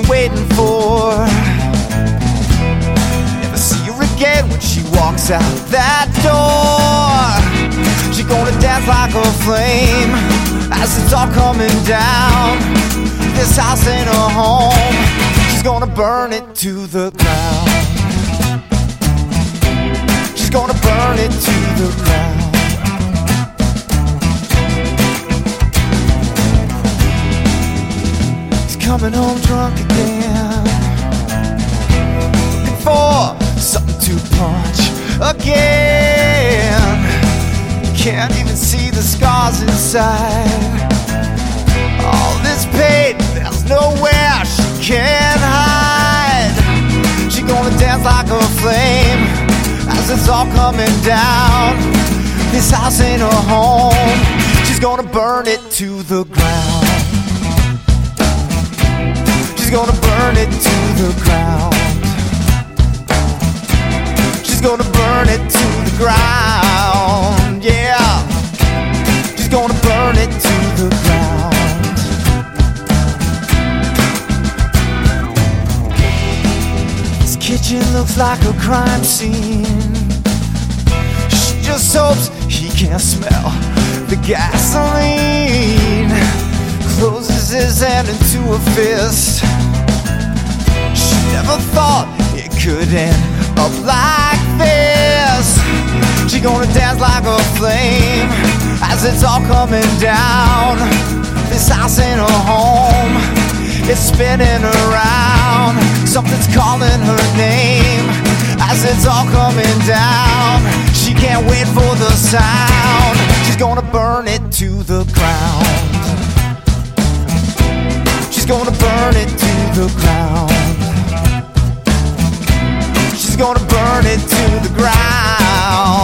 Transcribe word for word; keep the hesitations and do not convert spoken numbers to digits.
waiting for. Never see her again when she walks out that door. She's gonna dance like a flame as it's all coming down. This house ain't a home. She's gonna burn it to the ground. She's gonna burn it to the ground. He's coming home drunk again, looking for something to punch again. Can't even see the scars inside. All this pain, there's nowhere she can hide. She's gonna dance like a flame as it's all coming down. This house ain't her home. She's gonna burn it to the ground. She's gonna burn it to the ground. She's gonna burn it to the ground. Yeah, she's gonna burn it to the ground. This kitchen looks like a crime scene. She just hopes he can't smell the gasoline. Closes his hand into a fist. She never thought it could end up like this. She gonna dance like a flame as it's all coming down. This house ain't her home. It's spinning around. Something's calling her name as it's all coming down. She can't wait for the sound. She's gonna burn it to the ground. She's gonna burn it to the ground. She's gonna burn it to the ground.